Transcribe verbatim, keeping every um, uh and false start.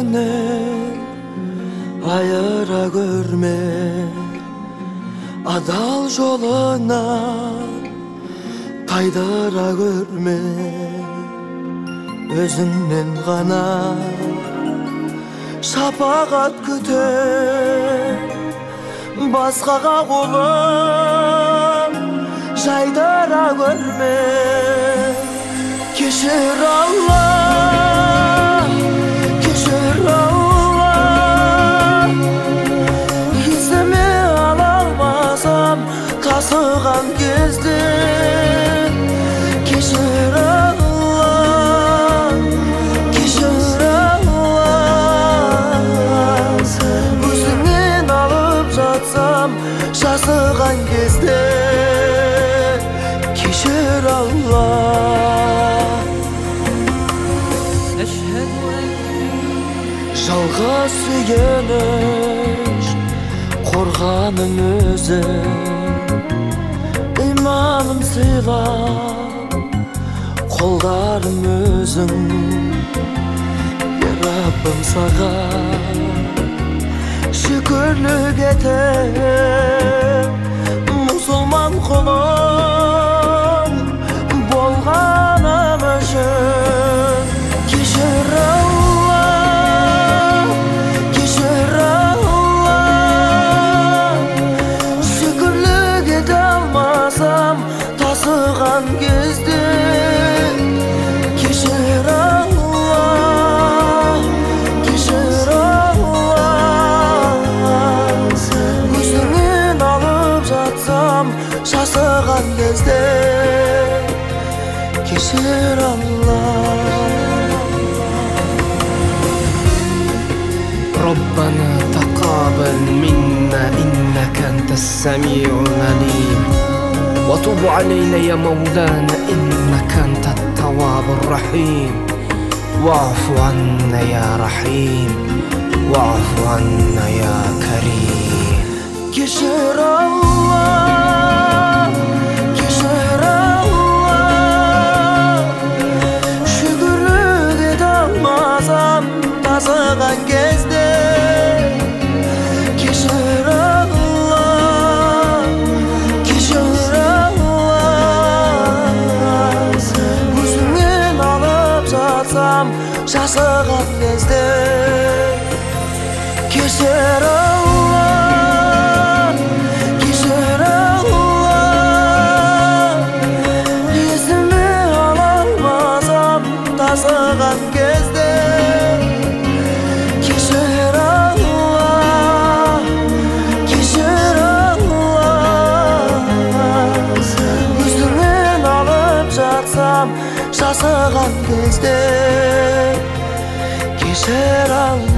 sүйгеннен айыра көрме, адал жолынан тайдыра көрме. Өзіңнен ғана шапағат күте, басқаға қолын жайдыра көрме. Кешір Алла, кешір Алла, есіме ала алмасам тасыған кезде. Кешір Алла, кешір Алла, өзіңнен алып жатсам жасыған кезде. Кешір Алла. Жалғыз сүйгеніш қорғаным өзің, иманым сыйлап қолдарым өзің. Раббым саған шүкірлік етем, мұсылман құлың болғаным үшін. Кешір Алла, кешір Алла, шүкірлік ете алмасам тасыған кезде. Кешір Алла, кешір Алла, өзіңнен алып жатсам жасыған кезде. Кешір Алла. ربنا تقبل منا إنك أنت السميع العليم، وتب علينا يا مولانا إنك أنت التواب الرحيم. واعف عنا يا رحيم، واعف عنا يا كريم. Кешір Алла, кешір Алла, шүкірлік ете алмасам тасыған кезде. Кешір Алла, кешір Алла, өзіңнен алып жатсам жасыған кезде. Кешір Алла, кешір Алла, есіме ала алмасам тасыған кезде. Кешір Алла, кешір Алла, өзіңнен алып жатсам жасыған кезде. Кешір Алла.